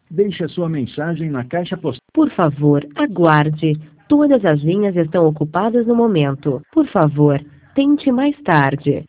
Deixe a sua mensagem na caixa postal. Por favor, aguarde. Todas as linhas estão ocupadas no momento. Por favor, tente mais tarde.